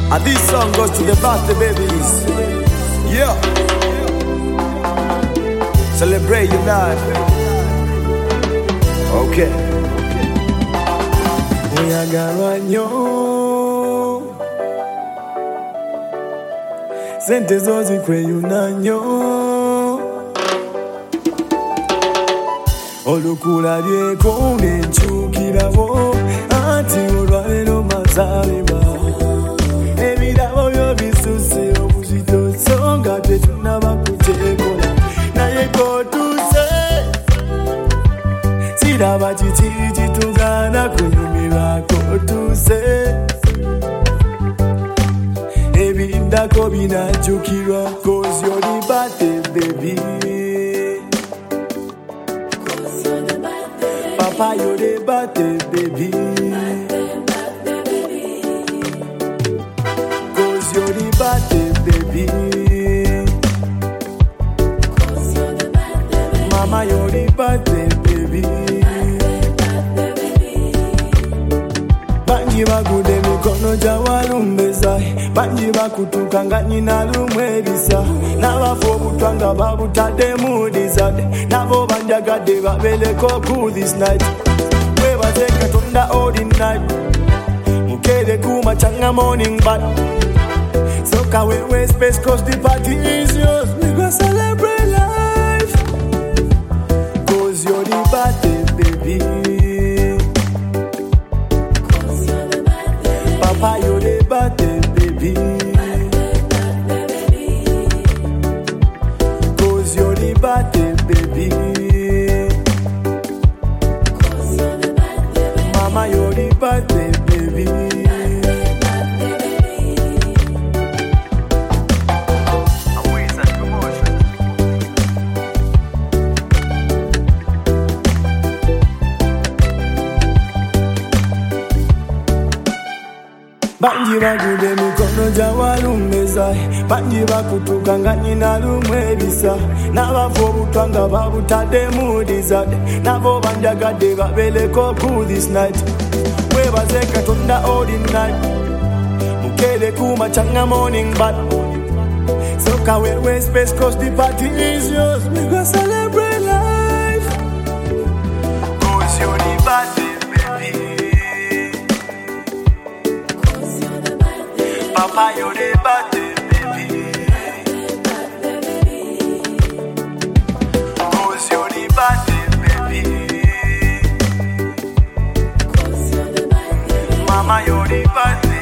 And this song goes to the birthday babies. Yeah. Celebrate your life. Okay. Oyagala nnyo sente zo zikweyuna nnyo olukulabyeko nenkyukirawo anti olwaleero mazaalibwa ebirabo byo bisuse obuzitoso nga tetunaba kutekola naye kotuuse siraba kiki kitugaana kunyumirwa kotuuse ebindako binajjukirwa cause you're the birthday baby. Papa, you're the birthday baby. Cause you're the birthday baby. Mama, you're the birthday baby. Bangi bagude mikono jawalumbeza, bangi bakutuka nga nyina lumwebisa, n'abafu obutwanga babutadde mudizade, nabo banjagadde babeleko ku this night. Webaze Katonda all the night, mukere kuma changa morning but soka wewe space cause the party is yours. We gonna celebrate life cause you're the birthday baby. Papa, you're the birthday baby. Cause you're the birthday baby. Mama, you're the birthday baby. Bangi bagude mikono jawalumbeza, bangi bakutuka nga nyina lumwebisa, n'abafu obutwanga babutadde mudizade, nabo banjagadde babeleko ku this night. Webaze Katonda all the night, mukere kuma changa morning but soka wewe space cause the party is yours. We gonna celebrate life cause you're the birthday baby. Papa, you're the birthday baby. Cause you're the birthday baby. Mama, you're the birthday.